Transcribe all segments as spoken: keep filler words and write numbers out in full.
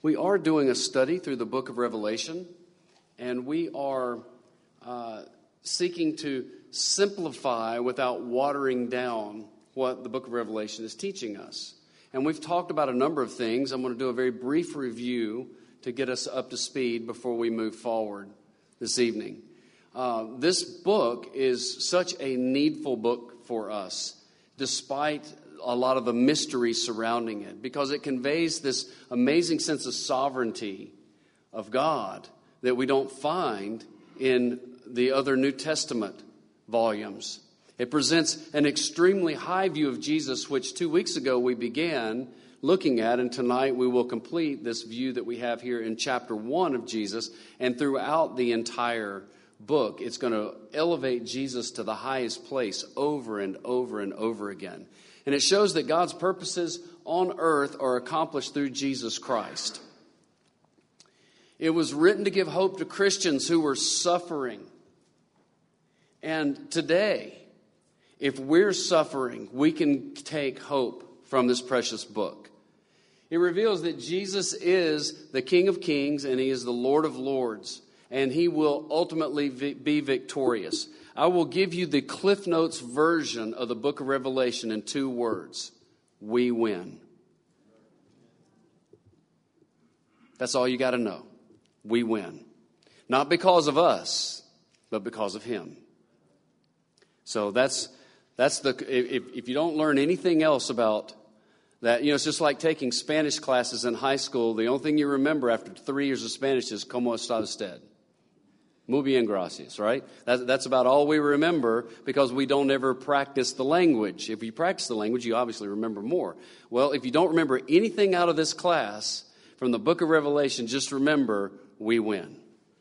We are doing a study through the book of Revelation, and we are uh, seeking to simplify without watering down what the book of Revelation is teaching us. And we've talked about a number of things. I'm going to do a very brief review to get us up to speed before we move forward this evening. Uh, this book is such a needful book for us, despite a lot of the mystery surrounding it, because it conveys this amazing sense of sovereignty of God that we don't find in the other New Testament volumes. It presents an extremely high view of Jesus, which two weeks ago we began looking at, and tonight we will complete this view that we have here in chapter one of Jesus, and throughout the entire book, it's going to elevate Jesus to the highest place over and over and over again. And it shows that God's purposes on earth are accomplished through Jesus Christ. It was written to give hope to Christians who were suffering. And today, if we're suffering, we can take hope from this precious book. It reveals that Jesus is the King of Kings and He is the Lord of Lords, and He will ultimately be victorious. I will give you the Cliff Notes version of the book of Revelation in two words. We win. That's all you got to know. We win. Not because of us, but because of Him. So that's that's the if if you don't learn anything else about that, you know, it's just like taking Spanish classes in high school. The only thing you remember after three years of Spanish is "Cómo está usted?" Muy bien, gracias, right? That's, that's about all we remember because we don't ever practice the language. If you practice the language, you obviously remember more. Well, if you don't remember anything out of this class from the book of Revelation, just remember, we win.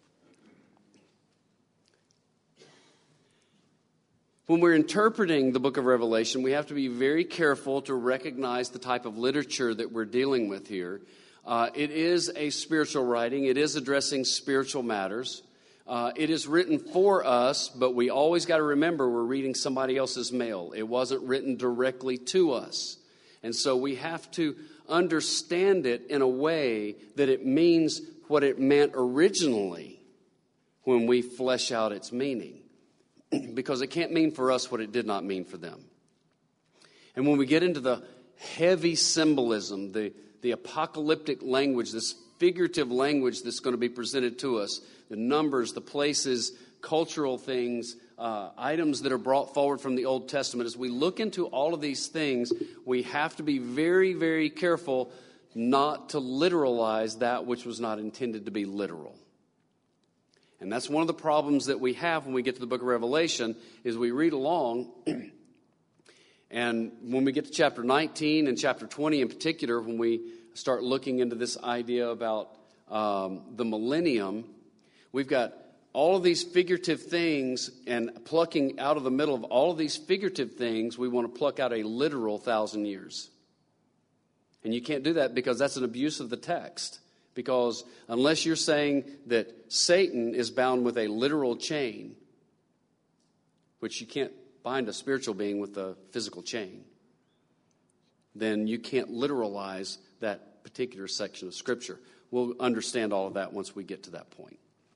When we're interpreting the book of Revelation, we have to be very careful to recognize the type of literature that we're dealing with here. Uh, it is a spiritual writing. It is addressing spiritual matters. Uh, it is written for us, but we always got to remember we're reading somebody else's mail. It wasn't written directly to us. And so we have to understand it in a way that it means what it meant originally when we flesh out its meaning. Because it can't mean for us what it did not mean for them. And when we get into the heavy symbolism, the, the apocalyptic language, this figurative language that's going to be presented to us, the numbers, the places, cultural things, uh, items that are brought forward from the Old Testament, as we look into all of these things, we have to be very, very careful not to literalize that which was not intended to be literal. And that's one of the problems that we have when we get to the book of Revelation, is we read along, and when we get to chapter nineteen and chapter twenty in particular, when we start looking into this idea about um, the millennium, we've got all of these figurative things, and plucking out of the middle of all of these figurative things, we want to pluck out a literal thousand years. And you can't do that because that's an abuse of the text. Because unless you're saying that Satan is bound with a literal chain, which you can't bind a spiritual being with a physical chain, then you can't literalize that particular section of Scripture. We'll understand all of that once we get to that point.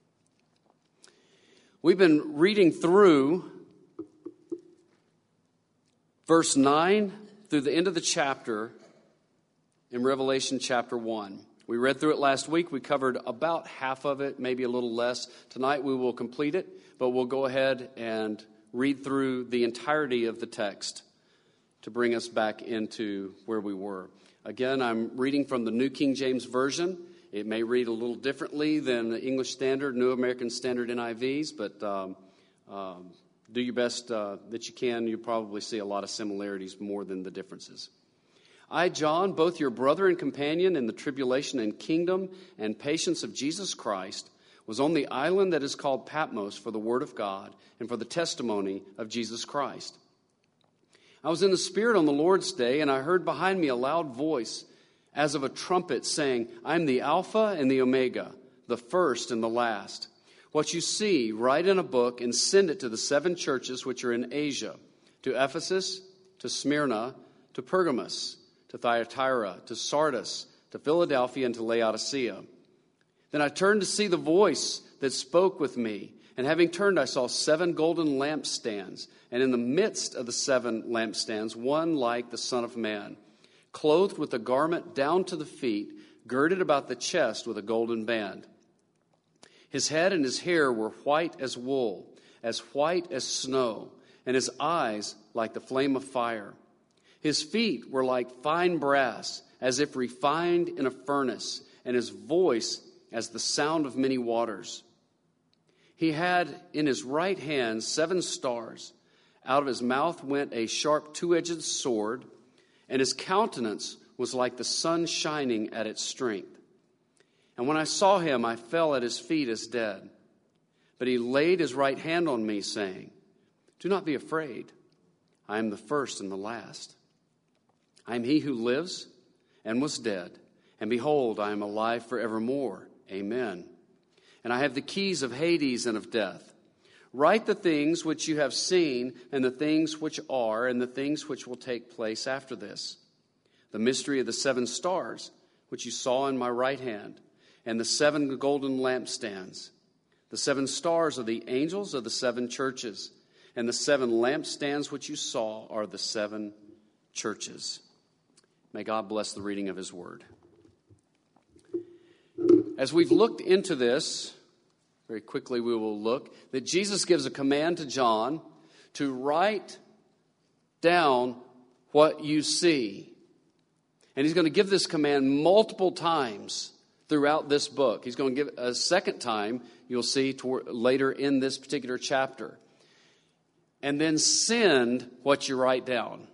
We've been reading through verse nine through the end of the chapter in Revelation chapter one. We read through it last week. We covered about half of it, maybe a little less. Tonight we will complete it, but we'll go ahead and read through the entirety of the text to bring us back into where we were. Again, I'm reading from the New King James Version. It may read a little differently than the English Standard, New American Standard N I Vs, but um, um, do your best uh, that you can. You'll probably see a lot of similarities more than the differences. I, John, both your brother and companion in the tribulation and kingdom and patience of Jesus Christ, was on the island that is called Patmos for the word of God and for the testimony of Jesus Christ. I was in the Spirit on the Lord's day, and I heard behind me a loud voice as of a trumpet saying, I am the Alpha and the Omega, the first and the last. What you see, write in a book and send it to the seven churches which are in Asia, to Ephesus, to Smyrna, to Pergamos, to Thyatira, to Sardis, to Philadelphia, and to Laodicea. Then I turned to see the voice that spoke with me. And having turned, I saw seven golden lampstands. And in the midst of the seven lampstands, one like the Son of Man, clothed with a garment down to the feet, girded about the chest with a golden band. His head and his hair were white as wool, as white as snow, and his eyes like the flame of fire. His feet were like fine brass, as if refined in a furnace, and his voice as the sound of many waters. He had in his right hand seven stars. Out of his mouth went a sharp two-edged sword, and his countenance was like the sun shining at its strength. And when I saw him, I fell at his feet as dead. But he laid his right hand on me, saying, "Do not be afraid. I am the first and the last. I am he who lives and was dead, and behold, I am alive forevermore. Amen. And I have the keys of Hades and of death. Write the things which you have seen, and the things which are, and the things which will take place after this. The mystery of the seven stars, which you saw in my right hand, and the seven golden lampstands. The seven stars are the angels of the seven churches, and the seven lampstands which you saw are the seven churches." May God bless the reading of his word. As we've looked into this, very quickly we will look that Jesus gives a command to John to write down what you see. And he's going to give this command multiple times throughout this book. He's going to give it a second time, you'll see toward, later in this particular chapter. And then send what you write down.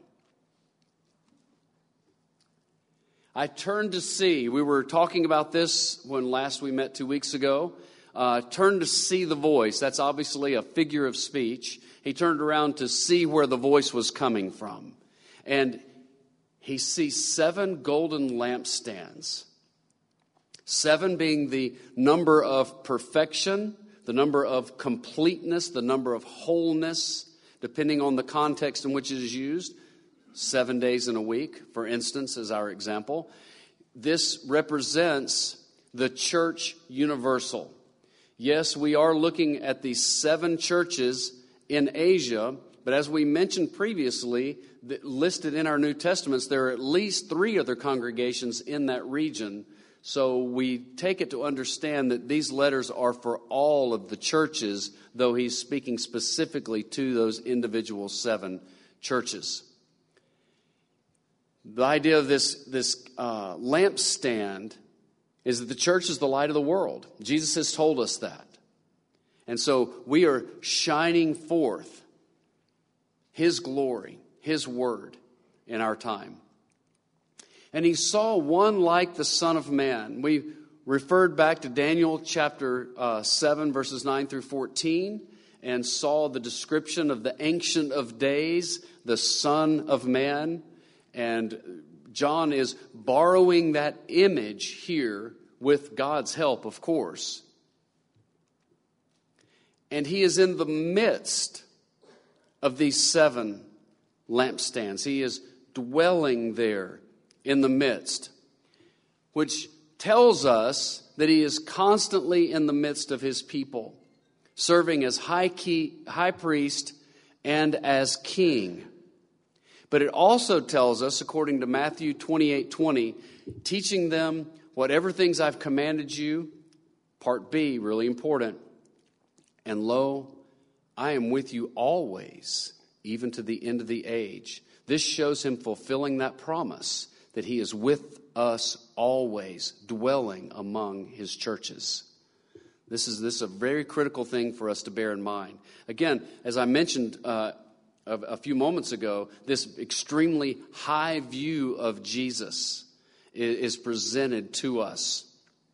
I turned to see, we were talking about this when last we met two weeks ago. Uh, turned to see the voice. That's obviously a figure of speech. He turned around to see where the voice was coming from. And he sees seven golden lampstands. Seven being the number of perfection, the number of completeness, the number of wholeness, depending on the context in which it is used. Seven days in a week, for instance, is our example. This represents the church universal. Yes, we are looking at these seven churches in Asia, but as we mentioned previously, listed in our New Testaments, there are at least three other congregations in that region. So we take it to understand that these letters are for all of the churches, though he's speaking specifically to those individual seven churches. The idea of this, this uh, lampstand is that the church is the light of the world. Jesus has told us that. And so we are shining forth his glory, his word in our time. And he saw one like the Son of Man. We referred back to Daniel chapter uh, seven, verses nine through fourteen, and saw the description of the Ancient of Days, the Son of Man. And John is borrowing that image here with God's help, of course. And he is in the midst of these seven lampstands. He is dwelling there in the midst, which tells us that he is constantly in the midst of his people, serving as high, key, high priest and as king. But it also tells us, according to Matthew twenty-eight twenty, teaching them whatever things I've commanded you, part B, really important. And lo, I am with you always, even to the end of the age. This shows him fulfilling that promise, that he is with us always, dwelling among his churches. This is, this is a very critical thing for us to bear in mind. Again, as I mentioned uh, a, a few moments ago, this extremely high view of Jesus is, is presented to us.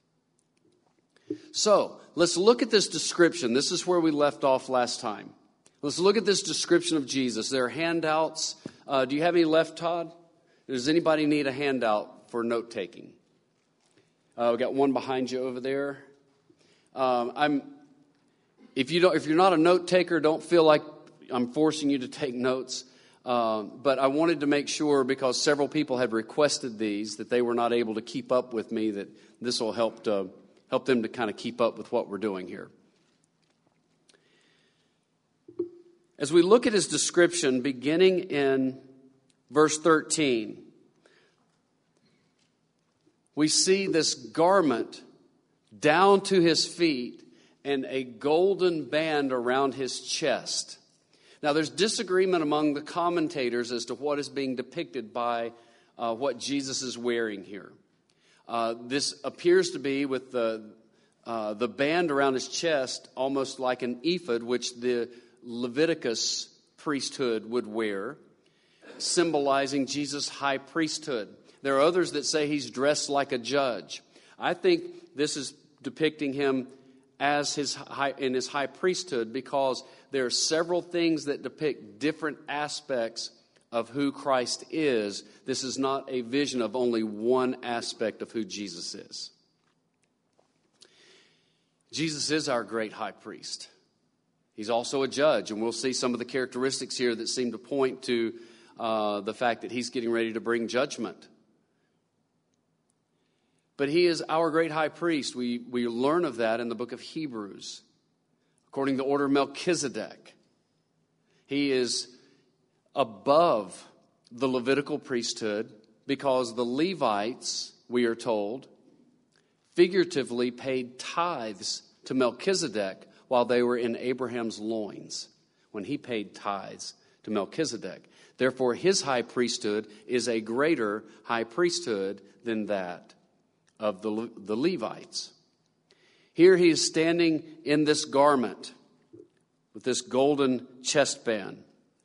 So, let's look at this description. This is where we left off last time. Let's look at this description of Jesus. There are handouts. Uh, do you have any left, Todd? Does anybody need a handout for note-taking? Uh, we got one behind you over there. Um, I'm. If you don't, if you're not a note taker, don't feel like I'm forcing you to take notes. Uh, but I wanted to make sure, because several people had requested these, that they were not able to keep up with me, that this will help to, help them to kind of keep up with what we're doing here. As we look at his description, beginning in verse thirteen, we see this garment down to his feet and a golden band around his chest. Now, there's disagreement among the commentators as to what is being depicted by uh, what Jesus is wearing here. Uh, this appears to be with the uh, the band around his chest, almost like an ephod, which the Leviticus priesthood would wear, symbolizing Jesus' high priesthood. There are others that say he's dressed like a judge. I think this is depicting him as his high, in his high priesthood, because there are several things that depict different aspects of who Christ is. This is not a vision of only one aspect of who Jesus is. Jesus is our great high priest. He's also a judge, and we'll see some of the characteristics here that seem to point to uh, the fact that he's getting ready to bring judgment. But he is our great high priest. We, we learn of that in the book of Hebrews. According to the order of Melchizedek, he is above the Levitical priesthood because the Levites, we are told, figuratively paid tithes to Melchizedek while they were in Abraham's loins, when he paid tithes to Melchizedek. Therefore, his high priesthood is a greater high priesthood than that of the, the Levites. Here he is standing in this garment with this golden chest band.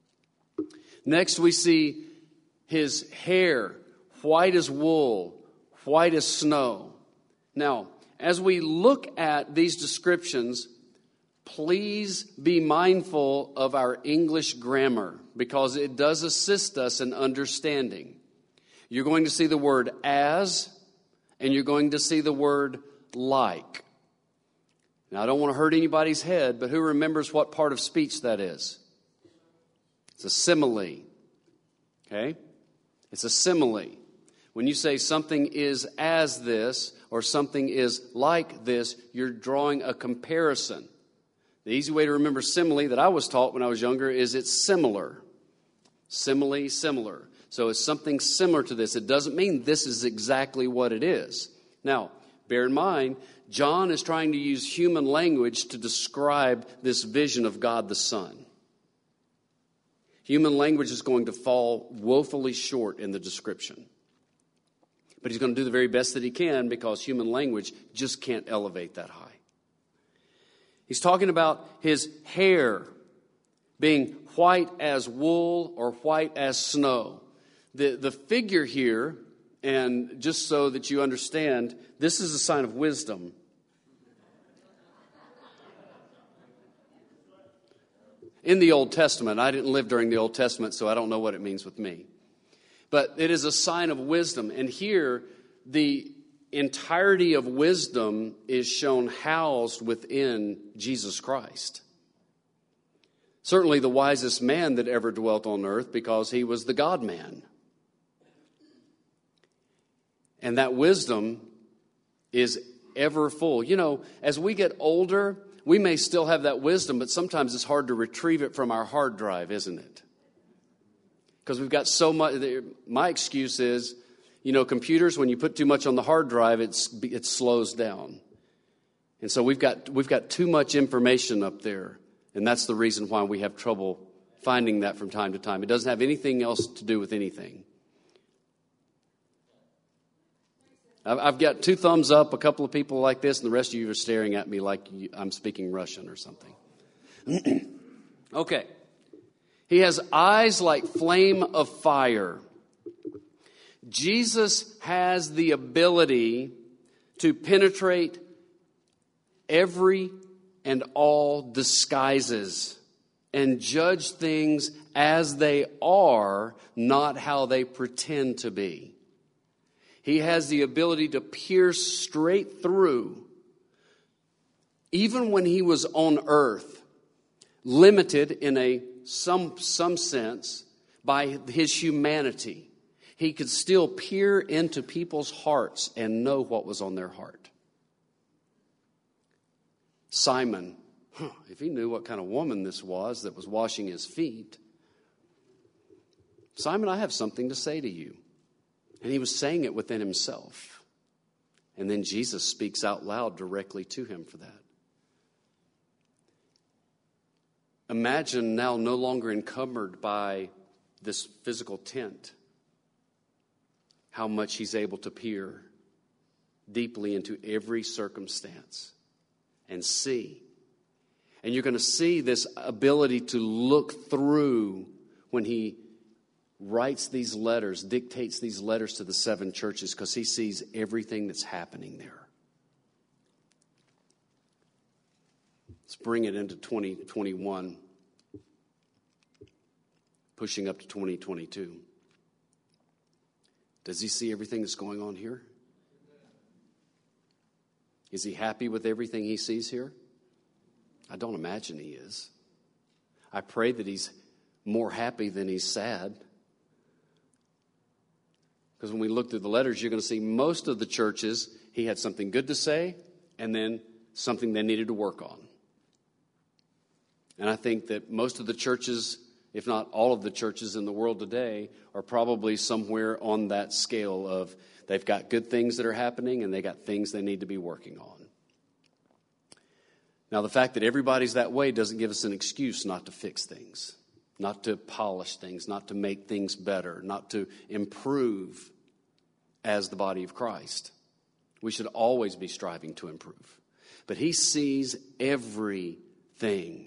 Next we see his hair, white as wool, white as snow. Now, as we look at these descriptions, please be mindful of our English grammar, because it does assist us in understanding. You're going to see the word as, and you're going to see the word like. Now, I don't want to hurt anybody's head, but who remembers what part of speech that is? It's a simile. Okay? It's a simile. When you say something is as this or something is like this, you're drawing a comparison. The easy way to remember simile that I was taught when I was younger is it's similar. Simile, similar. So it's something similar to this. It doesn't mean this is exactly what it is. Now, bear in mind, John is trying to use human language to describe this vision of God the Son. Human language is going to fall woefully short in the description. But he's going to do the very best that he can, because human language just can't elevate that high. He's talking about his hair being white as wool or white as snow. The, the figure here, and just so that you understand, this is a sign of wisdom. In the Old Testament, I didn't live during the Old Testament, so I don't know what it means with me. But it is a sign of wisdom. And here, the entirety of wisdom is shown housed within Jesus Christ. Certainly the wisest man that ever dwelt on earth, because he was the God-man. And that wisdom is ever full. You know, as we get older, we may still have that wisdom, but sometimes it's hard to retrieve it from our hard drive, isn't it? Because we've got so much. My excuse is, you know, computers, when you put too much on the hard drive, it's it slows down. And so we've got we've got too much information up there. And that's the reason why we have trouble finding that from time to time. It doesn't have anything else to do with anything. I've got two thumbs up, a couple of people like this, and the rest of you are staring at me like I'm speaking Russian or something. Okay. He has eyes like flame of fire. Jesus has the ability to penetrate every and all disguises and judge things as they are, not how they pretend to be. He has the ability to pierce straight through. Even when he was on earth, limited in a some some sense, by his humanity, he could still peer into people's hearts and know what was on their heart. Simon, huh, if he knew what kind of woman this was that was washing his feet, Simon, I have something to say to you. And he was saying it within himself. And then Jesus speaks out loud directly to him for that. Imagine now no longer encumbered by this physical tent, how much he's able to peer deeply into every circumstance and see. And you're going to see this ability to look through when he writes these letters, dictates these letters to the seven churches, because he sees everything that's happening there. Let's bring it into twenty twenty-one, pushing up to twenty twenty-two. Does he see everything that's going on here? Is he happy with everything he sees here? I don't imagine he is. I pray that he's more happy than he's sad. Because when we look through the letters, you're going to see most of the churches, he had something good to say and then something they needed to work on. And I think that most of the churches, if not all of the churches in the world today, are probably somewhere on that scale of they've got good things that are happening and they got things they need to be working on. Now, the fact that everybody's that way doesn't give us an excuse not to fix things, not to polish things, not to make things better, not to improve as the body of Christ. We should always be striving to improve. But he sees everything.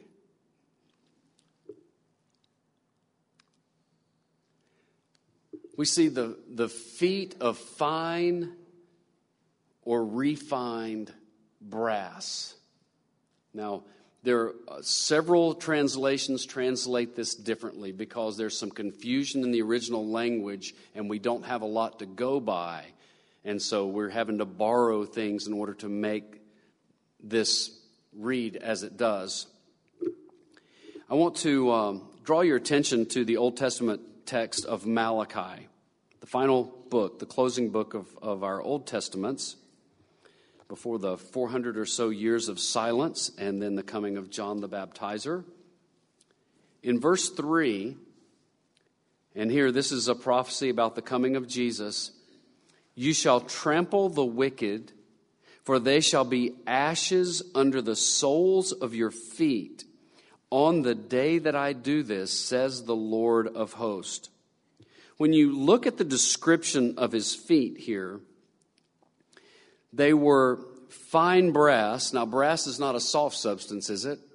We see the, the feet of fine or refined brass. Now, there are several translations translate this differently because there's some confusion in the original language and we don't have a lot to go by. And so we're having to borrow things in order to make this read as it does. I want to um, draw your attention to the Old Testament text of Malachi, the final book, the closing book of, of our Old Testaments, before the four hundred or so years of silence and then the coming of John the Baptizer. In verse three, and here this is a prophecy about the coming of Jesus, you shall trample the wicked, for they shall be ashes under the soles of your feet on the day that I do this, says the Lord of hosts. When you look at the description of his feet here, they were fine brass. Now, brass is not a soft substance, is it?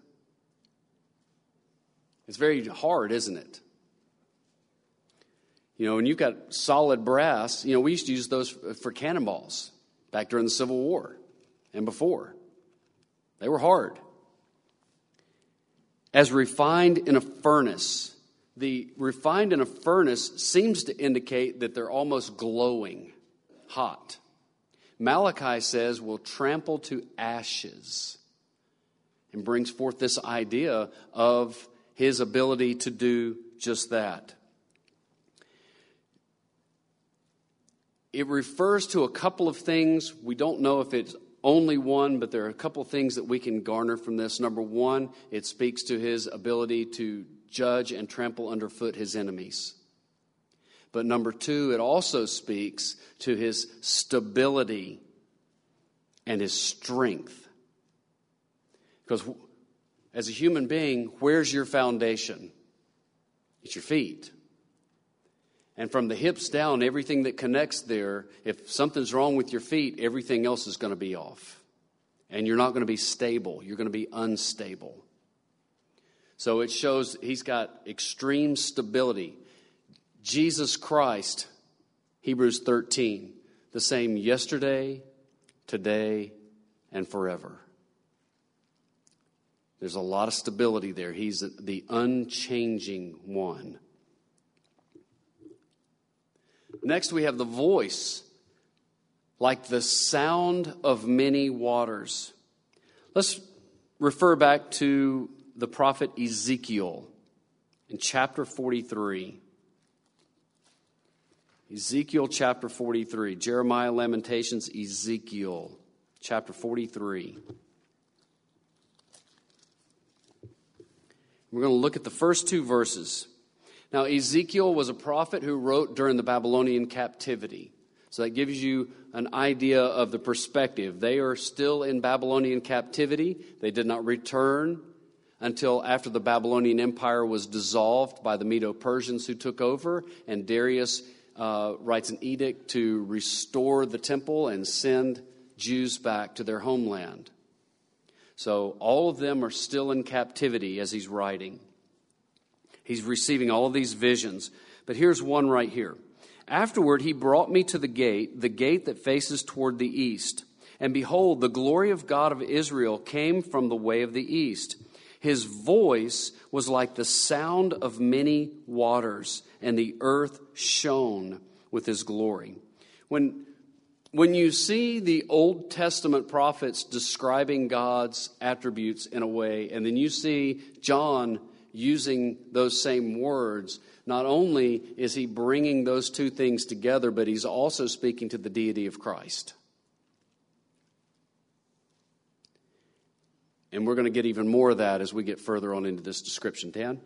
It's very hard, isn't it? You know, when you've got solid brass, you know, we used to use those for cannonballs back during the Civil War and before. They were hard. As refined in a furnace. The refined in a furnace seems to indicate that they're almost glowing, hot. Malachi says, will trample to ashes, and brings forth this idea of his ability to do just that. It refers to a couple of things. We don't know if it's only one, but there are a couple of things that we can garner from this. Number one, it speaks to his ability to judge and trample underfoot his enemies. But number two, it also speaks to his stability and his strength. Because as a human being, where's your foundation? It's your feet. And from the hips down, everything that connects there, if something's wrong with your feet, everything else is going to be off. And you're not going to be stable. You're going to be unstable. So it shows he's got extreme stability. Jesus Christ, Hebrews thirteen, the same yesterday, today, and forever. There's a lot of stability there. He's the unchanging one. Next, we have the voice, like the sound of many waters. Let's refer back to the prophet Ezekiel in chapter forty-three. Ezekiel chapter forty-three. Jeremiah, Lamentations, Ezekiel chapter forty-three. We're going to look at the first two verses. Now, Ezekiel was a prophet who wrote during the Babylonian captivity. So that gives you an idea of the perspective. They are still in Babylonian captivity. They did not return until after the Babylonian Empire was dissolved by the Medo-Persians who took over, and Darius uh, writes an edict to restore the temple and send Jews back to their homeland. So all of them are still in captivity as he's writing. He's receiving all of these visions. But here's one right here. Afterward, he brought me to the gate, the gate that faces toward the east. And behold, the glory of God of Israel came from the way of the east. His voice was like the sound of many waters, and the earth shone with his glory. When, when you see the Old Testament prophets describing God's attributes in a way, and then you see John using those same words, not only is he bringing those two things together, but he's also speaking to the deity of Christ. And we're going to get even more of that as we get further on into this description. Dan?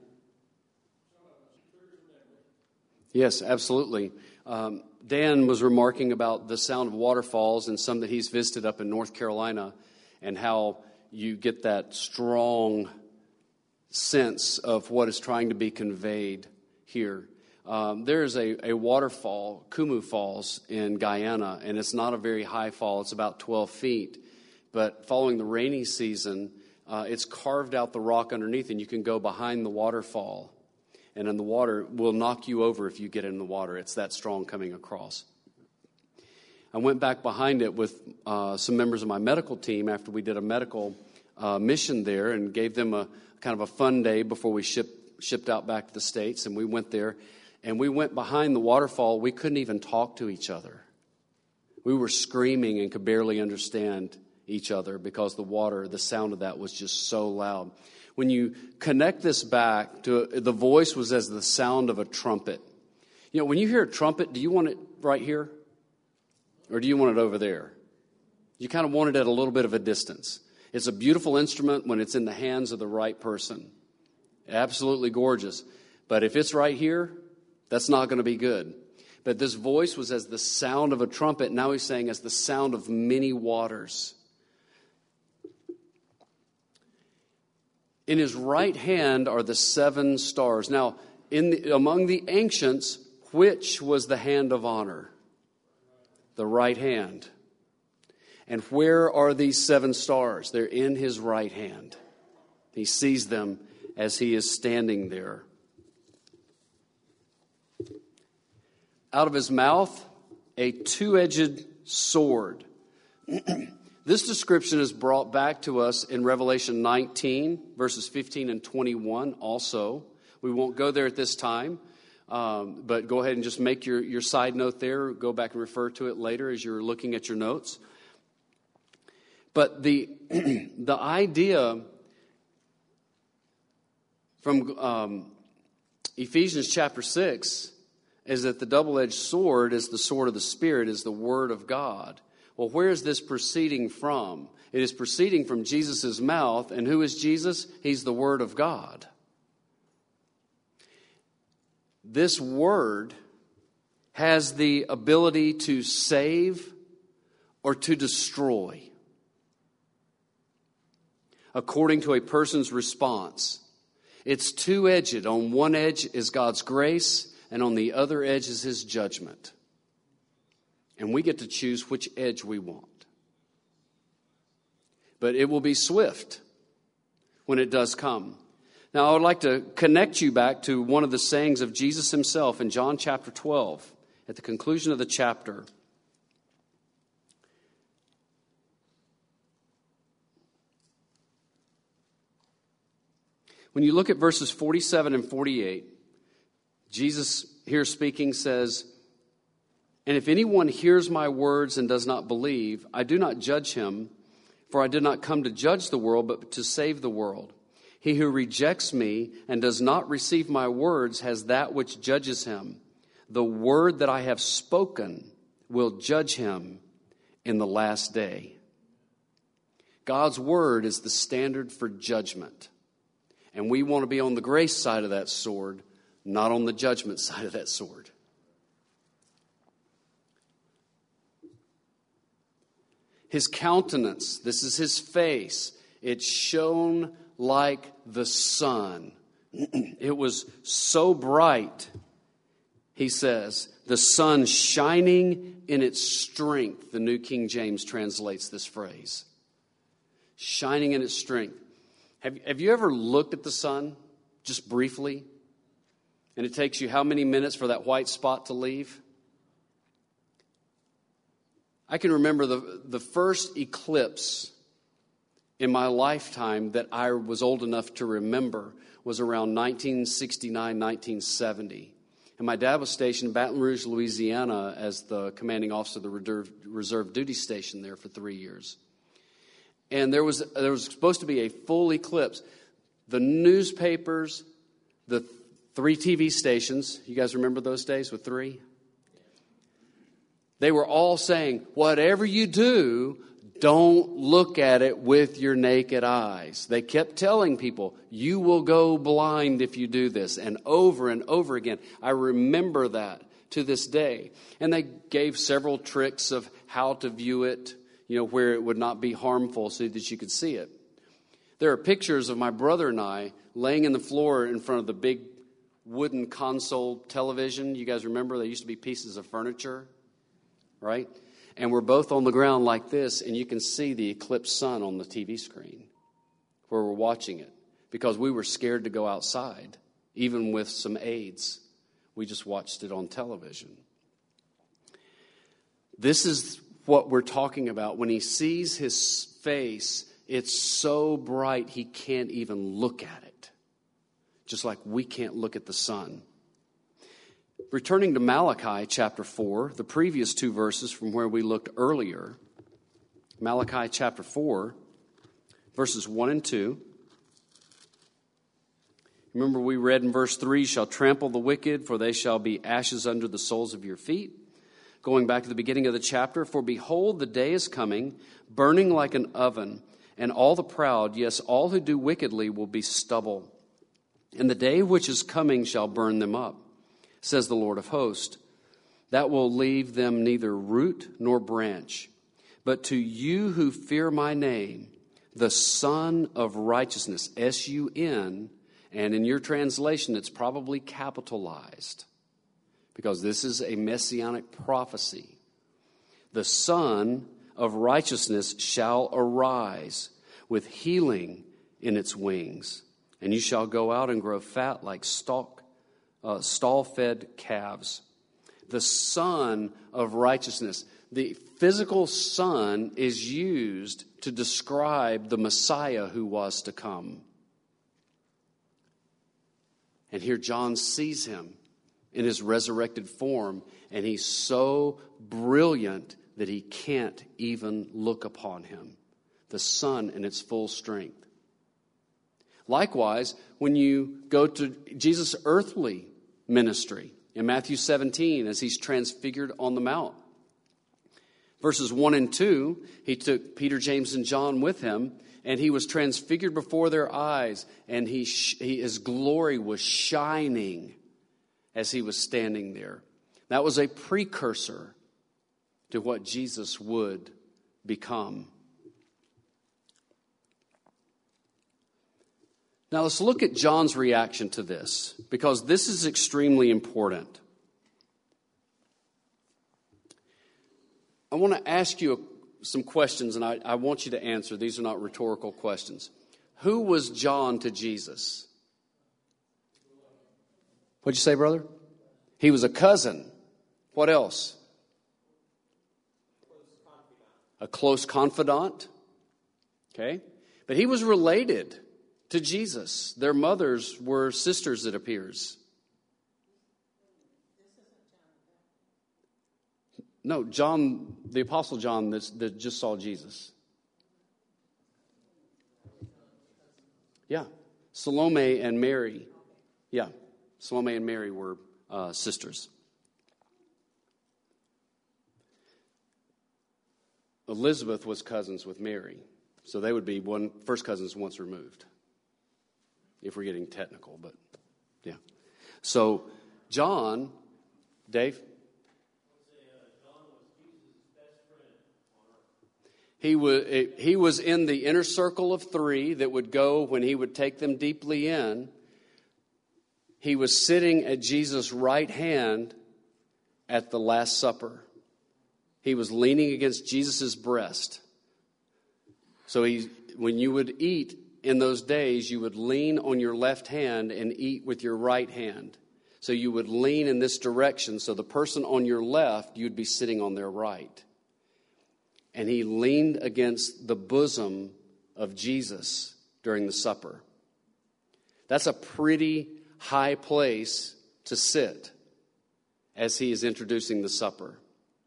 Yes, absolutely. Um, Dan was remarking about the sound of waterfalls and some that he's visited up in North Carolina, and how you get that strong sense of what is trying to be conveyed here. Um, there is a, a waterfall, Kumu Falls, in Guyana, and it's not a very high fall. It's about twelve feet. But following the rainy season, uh, it's carved out the rock underneath, and you can go behind the waterfall. And then the water will knock you over if you get in the water. It's that strong coming across. I went back behind it with uh, some members of my medical team after we did a medical uh, mission there, and gave them a kind of a fun day before we ship, shipped out back to the States. And we went there, and we went behind the waterfall. We couldn't even talk to each other. We were screaming and could barely understand each other because the water, the sound of that was just so loud. When you connect this back to, the voice was as the sound of a trumpet. You know, when you hear a trumpet, do you want it right here? Or do you want it over there? You kind of want it at a little bit of a distance. It's a beautiful instrument when it's in the hands of the right person. Absolutely gorgeous. But if it's right here, that's not going to be good. But this voice was as the sound of a trumpet. Now he's saying as the sound of many waters. In his right hand are the seven stars. Now, in the, among the ancients, which was the hand of honor? The right hand. And where are these seven stars? They're in his right hand. He sees them as he is standing there. Out of his mouth, a two-edged sword. This description is brought back to us in Revelation nineteen, verses fifteen and twenty-one also. We won't go there at this time, um, but go ahead and just make your, your side note there. Go back and refer to it later as you're looking at your notes. But the, the idea from um, Ephesians chapter six is that the double-edged sword is the sword of the Spirit, is the Word of God. Well, where is this proceeding from? It is proceeding from Jesus' mouth. And who is Jesus? He's the Word of God. This Word has the ability to save or to destroy, according to a person's response. It's two-edged. On one edge is God's grace, and on the other edge is his judgment. And we get to choose which edge we want. But it will be swift when it does come. Now, I would like to connect you back to one of the sayings of Jesus himself in John chapter twelve, at the conclusion of the chapter. When you look at verses forty-seven and forty-eight, Jesus here speaking says, "And if anyone hears my words and does not believe, I do not judge him, for I did not come to judge the world, but to save the world. He who rejects me and does not receive my words has that which judges him. The word that I have spoken will judge him in the last day. God's word is the standard for judgment. And we want to be on the grace side of that sword, not on the judgment side of that sword. His countenance, this is his face, it shone like the sun. It was so bright, he says, the sun shining in its strength. The New King James translates this phrase. Shining in its strength. Have, have you ever looked at the sun, just briefly? And it takes you how many minutes for that white spot to leave? I can remember the, the first eclipse in my lifetime that I was old enough to remember was around nineteen sixty-nine, nineteen seventy. And my dad was stationed in Baton Rouge, Louisiana as the commanding officer of the reserve, reserve duty station there for three years. And there was there was supposed to be a full eclipse. The newspapers, the three T V stations, you guys remember those days with three? They were all saying, whatever you do, don't look at it with your naked eyes. They kept telling people, you will go blind if you do this. And over and over again, I remember that to this day. And they gave several tricks of how to view it, you know, where it would not be harmful so that you could see it. There are pictures of my brother and I laying in the floor in front of the big wooden console television. You guys remember they used to be pieces of furniture, right? And we're both on the ground like this, and you can see the eclipsed sun on the T V screen where we're watching it because we were scared to go outside, even with some aids. We just watched it on television. This is what we're talking about. When he sees his face, it's so bright he can't even look at it, just like we can't look at the sun. Returning to Malachi chapter four, the previous two verses from where we looked earlier, Malachi chapter four, verses one and two. Remember we read in verse three, shall trample the wicked, for they shall be ashes under the soles of your feet. Going back to the beginning of the chapter, for behold, the day is coming, burning like an oven, and all the proud, yes, all who do wickedly will be stubble. And the day which is coming shall burn them up, says the Lord of hosts. That will leave them neither root nor branch. But to you who fear my name, the Son of Righteousness, S U N, and in your translation it's probably capitalized because this is a messianic prophecy. The Son of Righteousness shall arise with healing in its wings, and you shall go out and grow fat like stalk Uh, stall-fed calves. The Son of Righteousness. The physical sun is used to describe the Messiah who was to come. And here John sees him in his resurrected form, and he's so brilliant that he can't even look upon him. The sun in its full strength. Likewise, when you go to Jesus' earthly ministry in Matthew seventeen as he's transfigured on the mount. Verses one and two, he took Peter, James, and John with him, and he was transfigured before their eyes, and he, he his glory was shining as he was standing there. That was a precursor to what Jesus would become. Now let's look at John's reaction to this, because this is extremely important. I want to ask you some questions, and I, I want you to answer. These are not rhetorical questions. Who was John to Jesus? What'd you say, brother? He was a cousin. What else? A close confidant. Okay. But he was related to Jesus. Their mothers were sisters, it appears. No, John, the Apostle John that, that just saw Jesus. Yeah. Salome and Mary. Yeah. Salome and Mary were uh, sisters. Elizabeth was cousins with Mary. So they would be one first cousins once removed. If we're getting technical, but yeah. So John, Dave? He was, he was in the inner circle of three that would go when he would take them deeply in. He was sitting at Jesus' right hand at the Last Supper. He was leaning against Jesus' breast. So he, when you would eat in those days, you would lean on your left hand and eat with your right hand. So you would lean in this direction. So the person on your left, you'd be sitting on their right. And he leaned against the bosom of Jesus during the supper. That's a pretty high place to sit as he is introducing the supper.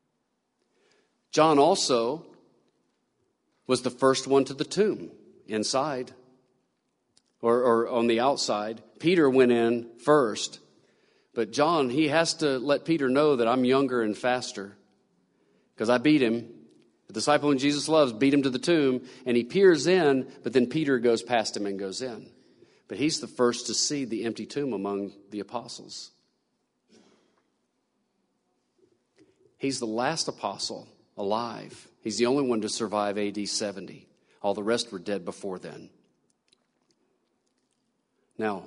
John also was the first one to the tomb inside or, or on the outside. Peter went in first. But John, he has to let Peter know that I'm younger and faster because I beat him. The disciple whom Jesus loves beat him to the tomb, and he peers in, but then Peter goes past him and goes in. But he's the first to see the empty tomb among the apostles. He's the last apostle alive. He's the only one to survive A D seventy. All the rest were dead before then. Now,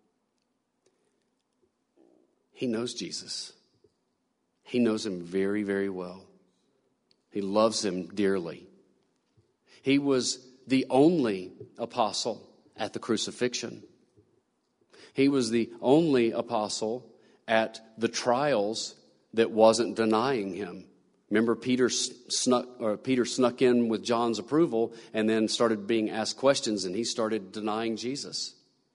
he knows Jesus. He knows him very, very well. He loves him dearly. He was the only apostle at the crucifixion. He was the only apostle at the trials that wasn't denying him. Remember, Peter snuck, or Peter snuck in with John's approval and then started being asked questions, and he started denying Jesus.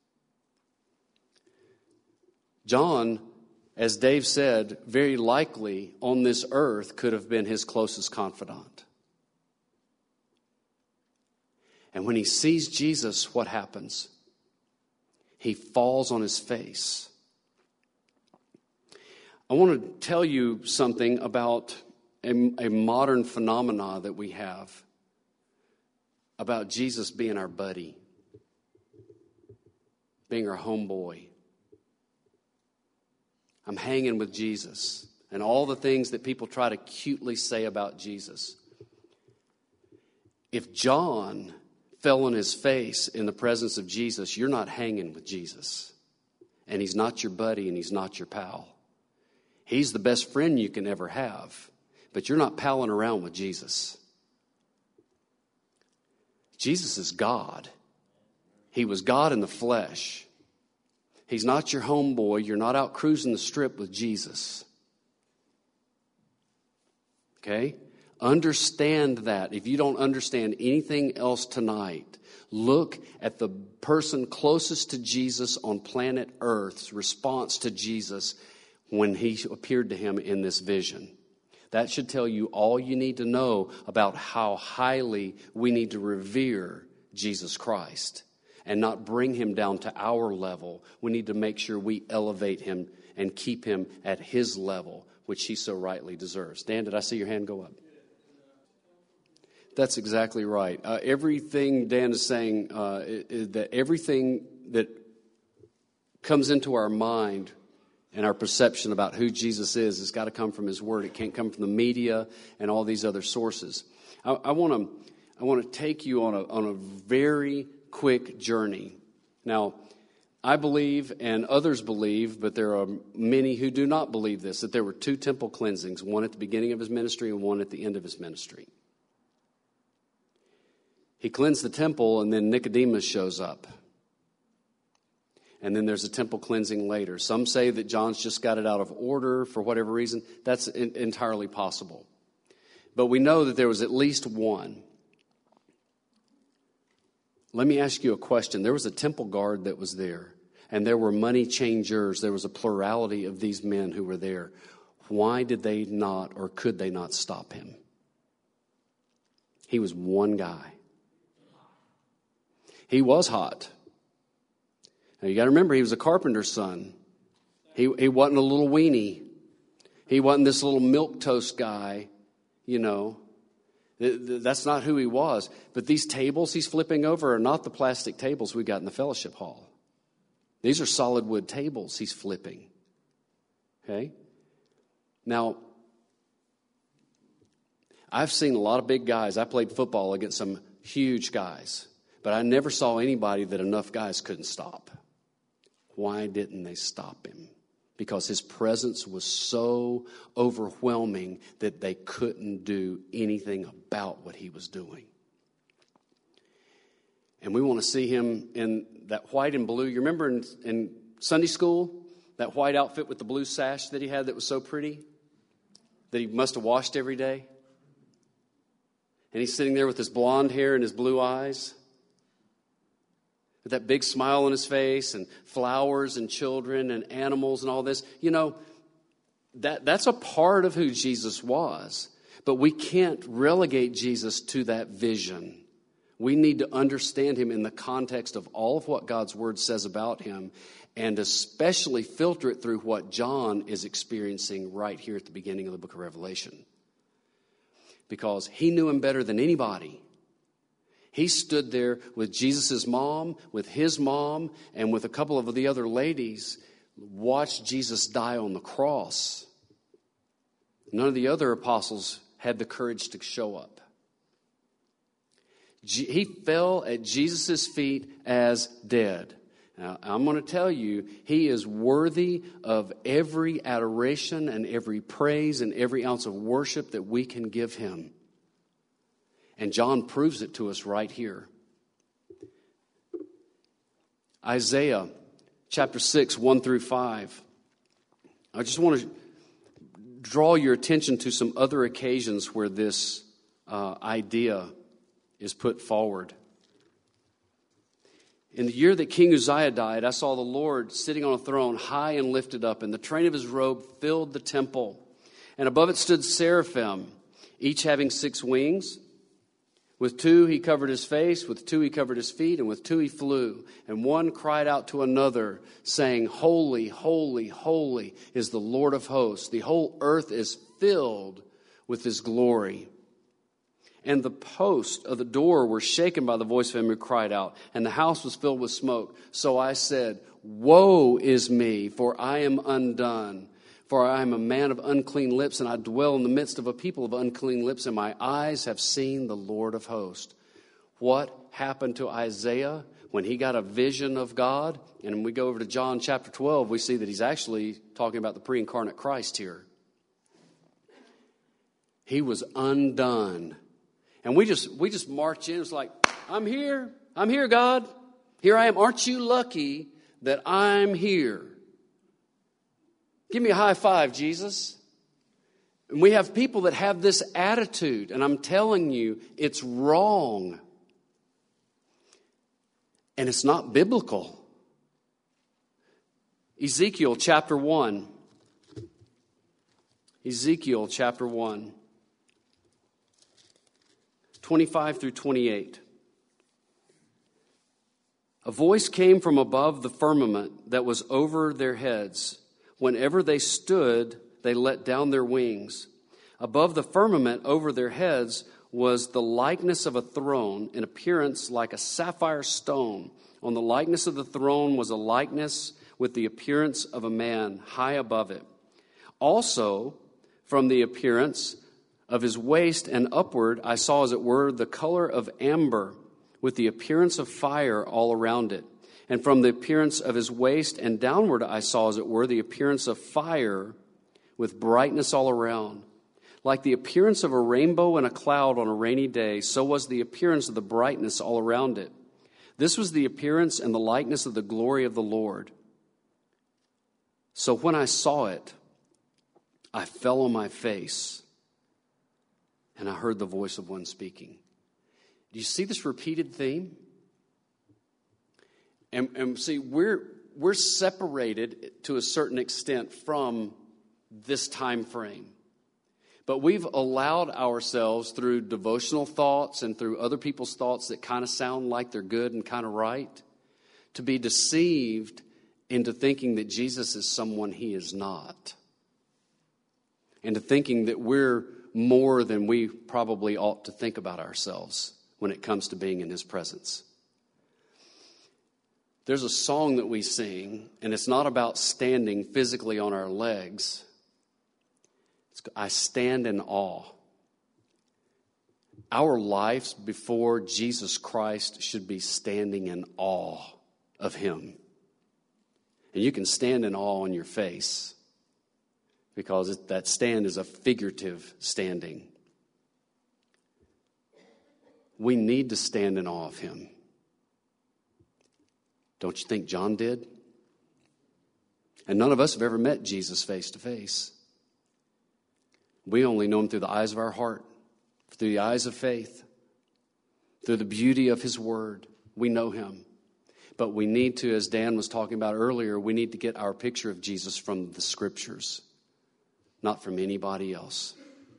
John, as Dave said, very likely on this earth could have been his closest confidant. And when he sees Jesus, what happens? He falls on his face. I want to tell you something about a, a modern phenomena that we have about Jesus being our buddy, being our homeboy. I'm hanging with Jesus, and all the things that people try to cutely say about Jesus. If John fell on his face in the presence of Jesus, you're not hanging with Jesus. And he's not your buddy, and he's not your pal. He's the best friend you can ever have, but you're not palling around with Jesus. Jesus is God. He was God in the flesh. He's not your homeboy. You're not out cruising the strip with Jesus. Okay? Understand that. If you don't understand anything else tonight, look at the person closest to Jesus on planet Earth's response to Jesus when he appeared to him in this vision. That should tell you all you need to know about how highly we need to revere Jesus Christ and not bring him down to our level. We need to make sure we elevate him and keep him at his level, which he so rightly deserves. Dan, did I see your hand go up? That's exactly right. Uh, everything Dan is saying, uh, is that everything that comes into our mind and our perception about who Jesus is has got to come from his word. It can't come from the media and all these other sources. I want to I want to take you on a on a very quick journey. Now, I believe, and others believe, but there are many who do not believe this, that there were two temple cleansings, one at the beginning of his ministry and one at the end of his ministry. He cleansed the temple, and then Nicodemus shows up. And then there's a temple cleansing later. Some say that John's just got it out of order for whatever reason. That's in- entirely possible. But we know that there was at least one. Let me ask you a question. There was a temple guard that was there, and there were money changers. There was a plurality of these men who were there. Why did they not, or could they not stop him? He was one guy. He was hot. Now, you got to remember, he was a carpenter's son. He, he wasn't a little weenie. He wasn't this little milquetoast guy, you know. That's not who he was. But these tables he's flipping over are not the plastic tables we got in the fellowship hall. These are solid wood tables he's flipping. Okay? Now, I've seen a lot of big guys. I played football against some huge guys. But I never saw anybody that enough guys couldn't stop. Why didn't they stop him? Because his presence was so overwhelming that they couldn't do anything about what he was doing. And we want to see him in that white and blue. You remember in, in Sunday school, that white outfit with the blue sash that he had that was so pretty, that he must have washed every day? And he's sitting there with his blonde hair and his blue eyes, with that big smile on his face, and flowers and children and animals and all this. You know, that that's a part of who Jesus was. But we can't relegate Jesus to that vision. We need to understand him in the context of all of what God's word says about him, and especially filter it through what John is experiencing right here at the beginning of the book of Revelation. Because he knew him better than anybody. He stood there with Jesus' mom, with his mom, and with a couple of the other ladies, watched Jesus die on the cross. None of the other apostles had the courage to show up. He fell at Jesus' feet as dead. Now, I'm going to tell you, he is worthy of every adoration and every praise and every ounce of worship that we can give him. And John proves it to us right here. Isaiah chapter six, one through five. I just want to draw your attention to some other occasions where this uh, idea is put forward. In the year that King Uzziah died, I saw the Lord sitting on a throne, high and lifted up, and the train of his robe filled the temple. And above it stood seraphim, each having six wings. With two he covered his face, with two he covered his feet, and with two he flew. And one cried out to another, saying, Holy, holy, holy is the Lord of hosts. The whole earth is filled with his glory. And the posts of the door were shaken by the voice of him who cried out, and the house was filled with smoke. So I said, Woe is me, for I am undone. For I am a man of unclean lips, and I dwell in the midst of a people of unclean lips, and my eyes have seen the Lord of hosts. What happened to Isaiah when he got a vision of God? And when we go over to John chapter twelve, we see that he's actually talking about the pre-incarnate Christ here. He was undone. And we just we just march in. It's like, I'm here. I'm here, God. Here I am. Aren't you lucky that I'm here? Give me a high five, Jesus. And we have people that have this attitude, and I'm telling you, it's wrong. And it's not biblical. Ezekiel chapter one. Ezekiel chapter one. twenty-five through twenty-eight. A voice came from above the firmament that was over their heads. Whenever they stood, they let down their wings. Above the firmament over their heads was the likeness of a throne, in appearance like a sapphire stone. On the likeness of the throne was a likeness with the appearance of a man high above it. Also, from the appearance of his waist and upward, I saw, as it were, the color of amber, with the appearance of fire all around it. And from the appearance of his waist and downward, I saw, as it were, the appearance of fire with brightness all around. Like the appearance of a rainbow in a cloud on a rainy day, so was the appearance of the brightness all around it. This was the appearance and the likeness of the glory of the Lord. So when I saw it, I fell on my face, and I heard the voice of one speaking. Do you see this repeated theme? And, and see, we're we're separated to a certain extent from this time frame. But we've allowed ourselves, through devotional thoughts and through other people's thoughts that kind of sound like they're good and kind of right, to be deceived into thinking that Jesus is someone he is not. And to thinking that we're more than we probably ought to think about ourselves when it comes to being in his presence. There's a song that we sing, and it's not about standing physically on our legs. It's, I stand in awe. Our lives before Jesus Christ should be standing in awe of him. And you can stand in awe on your face, because that stand is a figurative standing. We need to stand in awe of him. Don't you think John did? And none of us have ever met Jesus face to face. We only know him through the eyes of our heart, through the eyes of faith, through the beauty of his word. We know him. But we need to, as Dan was talking about earlier, we need to get our picture of Jesus from the scriptures, not from anybody else.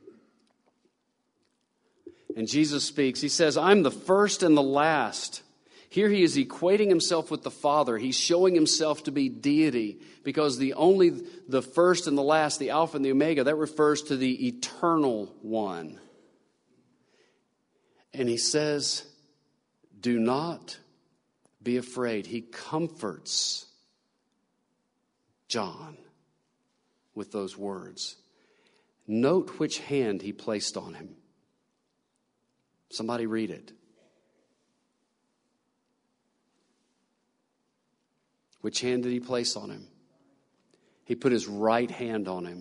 And Jesus speaks. He says, I'm the first and the last. Here he is equating himself with the Father. He's showing himself to be deity, because the only the first and the last, the Alpha and the Omega, that refers to the eternal one. And he says, do not be afraid. He comforts John with those words. Note which hand he placed on him. Somebody read it. Which hand did he place on him? He put his right hand on him.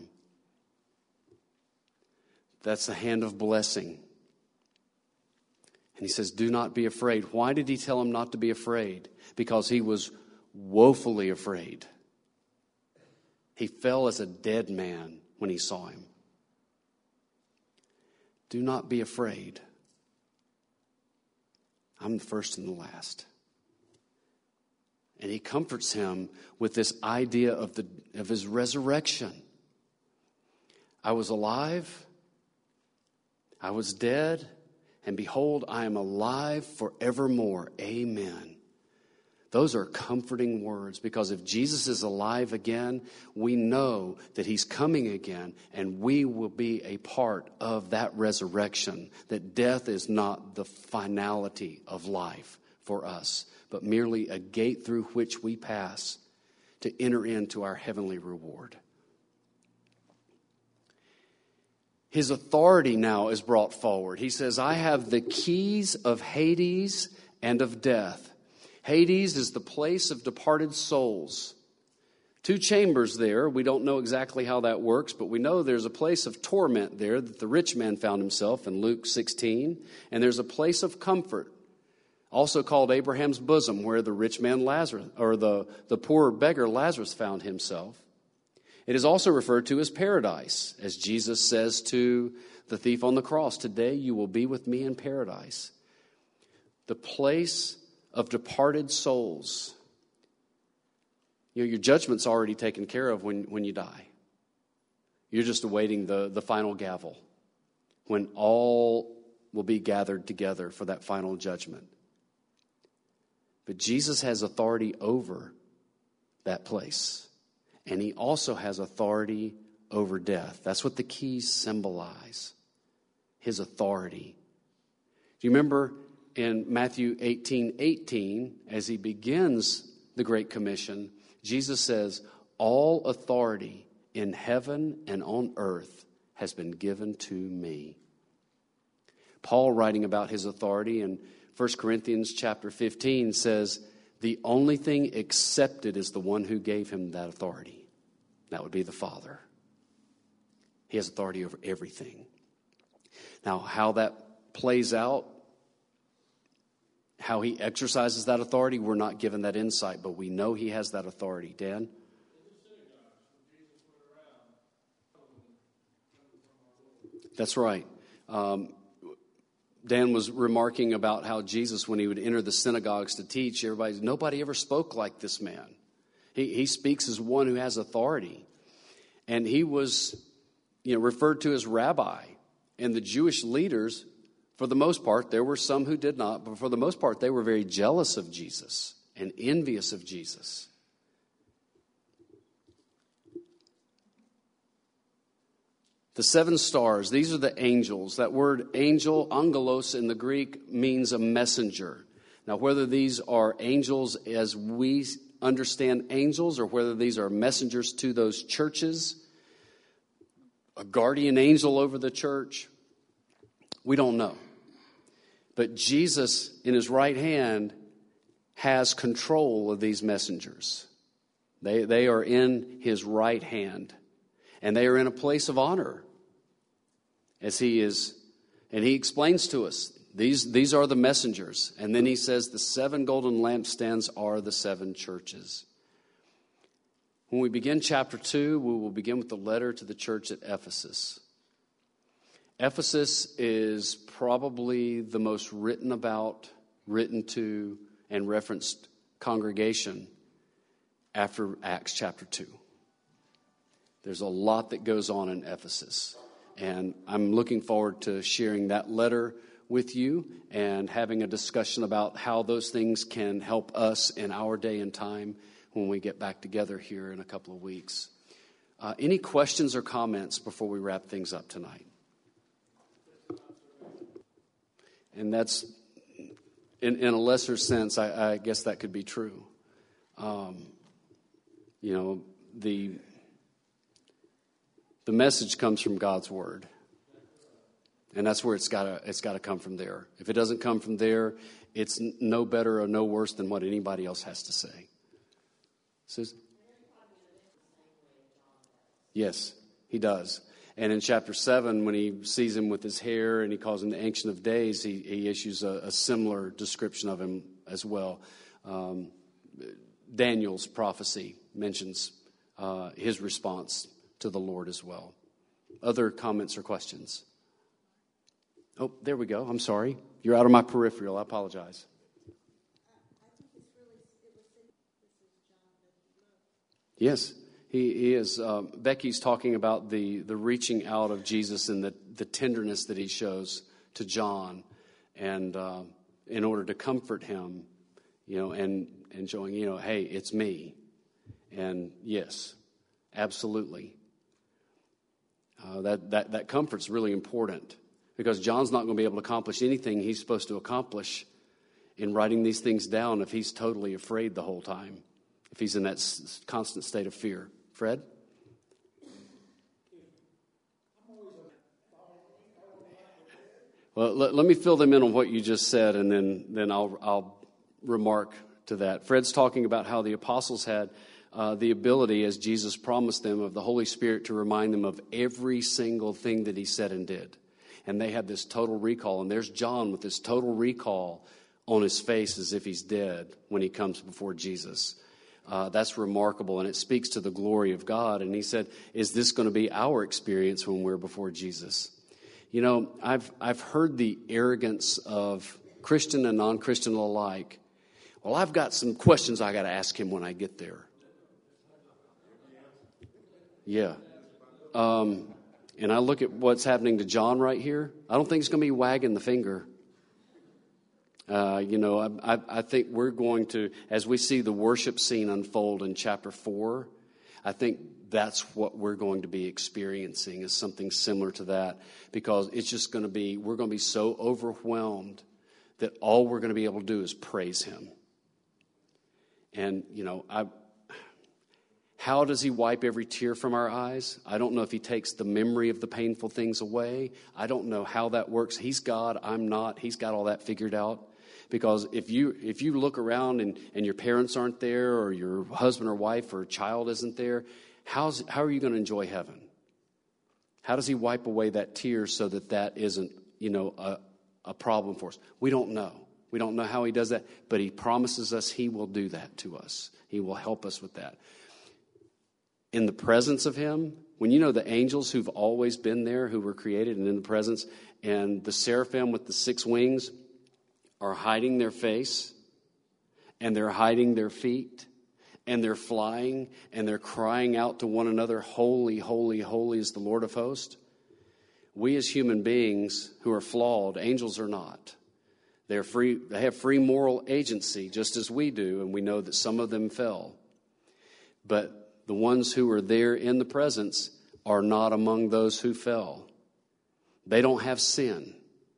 That's the hand of blessing. And he says, do not be afraid. Why did he tell him not to be afraid? Because he was woefully afraid. He fell as a dead man when he saw him. Do not be afraid. I'm the first and the last. And he comforts him with this idea of the of his resurrection. I was alive, I was dead, and behold, I am alive forevermore. Amen. Those are comforting words, because if Jesus is alive again, we know that he's coming again, and we will be a part of that resurrection, that death is not the finality of life for us, but merely a gate through which we pass to enter into our heavenly reward. His authority now is brought forward. He says, I have the keys of Hades and of death. Hades is the place of departed souls. Two chambers there. We don't know exactly how that works, but we know there's a place of torment there that the rich man found himself in Luke sixteen. And there's a place of comfort, also called Abraham's bosom, where the rich man Lazarus, or the, the poor beggar Lazarus, found himself. It is also referred to as paradise, as Jesus says to the thief on the cross, today you will be with me in paradise. The place of departed souls. You know, your judgment's already taken care of when, when you die. You're just awaiting the, the final gavel, when all will be gathered together for that final judgment. But Jesus has authority over that place. And he also has authority over death. That's what the keys symbolize. His authority. Do you remember in Matthew eighteen eighteen, as he begins the Great Commission, Jesus says, all authority in heaven and on earth has been given to me. Paul, writing about his authority in First Corinthians chapter fifteen, says, the only thing accepted is the one who gave him that authority. That would be the Father. He has authority over everything. Now, how that plays out, how he exercises that authority, we're not given that insight, but we know he has that authority. Dan? That's right. Um, Dan was remarking about how Jesus, when he would enter the synagogues to teach, everybody, nobody ever spoke like this man. He, he speaks as one who has authority. And he was, you know, referred to as rabbi. And the Jewish leaders, for the most part, there were some who did not, but for the most part, they were very jealous of Jesus and envious of Jesus. The seven stars, these are the angels. That word angel, angelos in the Greek, means a messenger. Now, whether these are angels as we understand angels or whether these are messengers to those churches, a guardian angel over the church, we don't know. But Jesus, in his right hand, has control of these messengers. They, they are in his right hand. And they are in a place of honor. As he is, and he explains to us, these, these are the messengers. And then he says the seven golden lampstands are the seven churches. When we begin chapter two, we will begin with the letter to the church at Ephesus. Ephesus is probably the most written about, written to, and referenced congregation after Acts chapter two. There's a lot that goes on in Ephesus. And I'm looking forward to sharing that letter with you and having a discussion about how those things can help us in our day and time when we get back together here in a couple of weeks. Uh, any questions or comments before we wrap things up tonight? And that's, in, in a lesser sense, I, I guess that could be true. Um, you know, the... The message comes from God's word. And that's where it's got to it's got to come from there. If it doesn't come from there, it's no better or no worse than what anybody else has to say. Susan? Yes, he does. And in chapter seven, when he sees him with his hair and he calls him the Ancient of Days, he, he issues a, a similar description of him as well. Um, Daniel's prophecy mentions uh, his response to the Lord as well. Other comments or questions? Oh, there we go. I'm sorry. You're out of my peripheral. I apologize. Yes, he, he is. Um, Becky's talking about the, the reaching out of Jesus and the, the tenderness that he shows to John, and uh, in order to comfort him, you know, and, and showing, you know, hey, it's me. And yes, absolutely. Uh, that, that, that comfort's really important because John's not going to be able to accomplish anything he's supposed to accomplish in writing these things down if he's totally afraid the whole time, if he's in that s- constant state of fear. Fred? Well, let, let me fill them in on what you just said, and then, then I'll, I'll remark to that. Fred's talking about how the apostles had Uh, the ability, as Jesus promised them, of the Holy Spirit to remind them of every single thing that he said and did. And they had this total recall. And there's John with this total recall on his face as if he's dead when he comes before Jesus. Uh, that's remarkable, and it speaks to the glory of God. And he said, is this going to be our experience when we're before Jesus? You know, I've I've heard the arrogance of Christian and non-Christian alike. Well, I've got some questions I got to ask him when I get there. Yeah. Um, and I look at what's happening to John right here. I don't think he's going to be wagging the finger. Uh, you know, I, I, I think we're going to, as we see the worship scene unfold in chapter four, I think that's what we're going to be experiencing is something similar to that, because it's just going to be, we're going to be so overwhelmed that all we're going to be able to do is praise him. And, you know, I... How does he wipe every tear from our eyes? I don't know if he takes the memory of the painful things away. I don't know how that works. He's God, I'm not. He's got all that figured out. Because if you if you look around and, and your parents aren't there, or your husband or wife or child isn't there, how's, how are you going to enjoy heaven? How does he wipe away that tear so that that isn't, you know, a, a problem for us? We don't know. We don't know how he does that, but he promises us he will do that to us. He will help us with that. In the presence of him, when you know the angels who've always been there, who were created and in the presence, and the seraphim with the six wings are hiding their face, and they're hiding their feet, and they're flying, and they're crying out to one another, holy, holy, holy is the Lord of hosts. We as human beings who are flawed, angels are not. They're free, they have free moral agency, just as we do, and we know that some of them fell. But the ones who are there in the presence are not among those who fell. They don't have sin.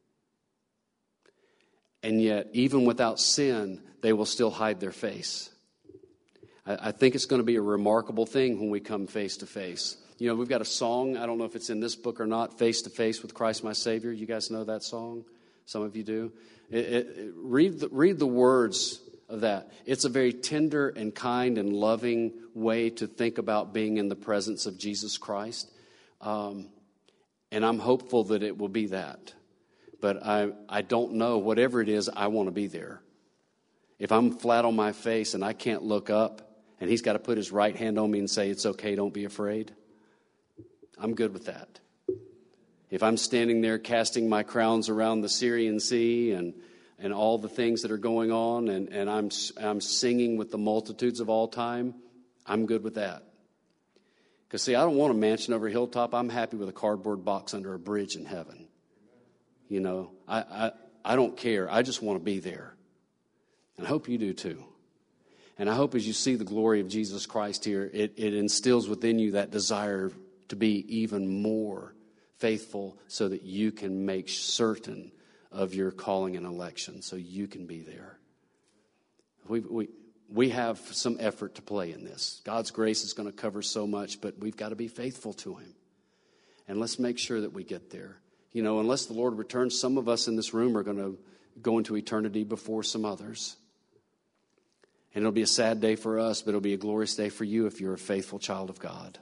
And yet, even without sin, they will still hide their face. I, I think it's going to be a remarkable thing when we come face to face. You know, we've got a song, I don't know if it's in this book or not, Face to Face with Christ My Savior. You guys know that song? Some of you do. It, it, it, read, the, read the words of that. It's a very tender and kind and loving way to think about being in the presence of Jesus Christ. Um, and I'm hopeful that it will be that. But I, I don't know. Whatever it is, I want to be there. If I'm flat on my face and I can't look up, and he's got to put his right hand on me and say, it's okay, don't be afraid, I'm good with that. If I'm standing there casting my crowns around the Syrian Sea and, and all the things that are going on, and, and I'm, I'm singing with the multitudes of all time, I'm good with that. Because, see, I don't want a mansion over a hilltop. I'm happy with a cardboard box under a bridge in heaven. You know, I, I, I don't care. I just want to be there. And I hope you do too. And I hope as you see the glory of Jesus Christ here, it, it instills within you that desire to be even more faithful so that you can make certain of your calling and election, so you can be there. We, we, we have some effort to play in this. God's grace is going to cover so much, but we've got to be faithful to him. And let's make sure that we get there. You know, unless the Lord returns, some of us in this room are going to go into eternity before some others. And it'll be a sad day for us, but it'll be a glorious day for you if you're a faithful child of God.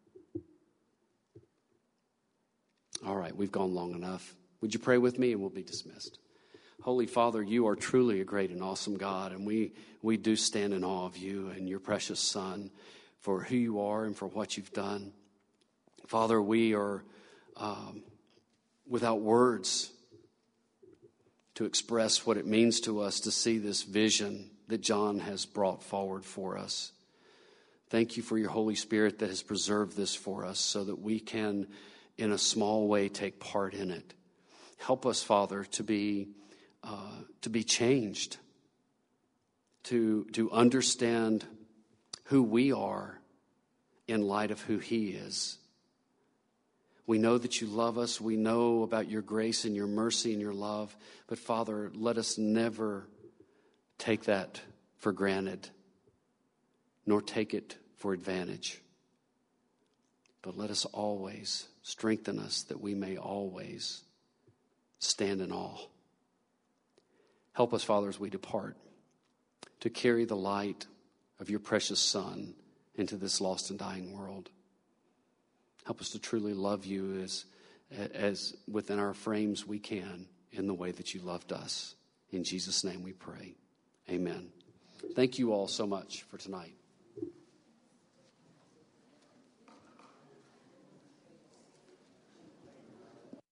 All right, we've gone long enough. Would you pray with me and we'll be dismissed? Holy Father, you are truly a great and awesome God, and we, we do stand in awe of you and your precious Son for who you are and for what you've done. Father, we are um, without words to express what it means to us to see this vision that John has brought forward for us. Thank you for your Holy Spirit that has preserved this for us so that we can, in a small way, take part in it. Help us, Father, to be uh, to be changed, to to understand who we are in light of who he is. We know that you love us. We know about your grace and your mercy and your love. But, Father, let us never take that for granted, nor take it for advantage. But let us always strengthen us that we may always stand in awe. Help us, Father, as we depart, to carry the light of your precious Son into this lost and dying world. Help us to truly love you as, as within our frames we can in the way that you loved us. In Jesus' name we pray. Amen. Thank you all so much for tonight.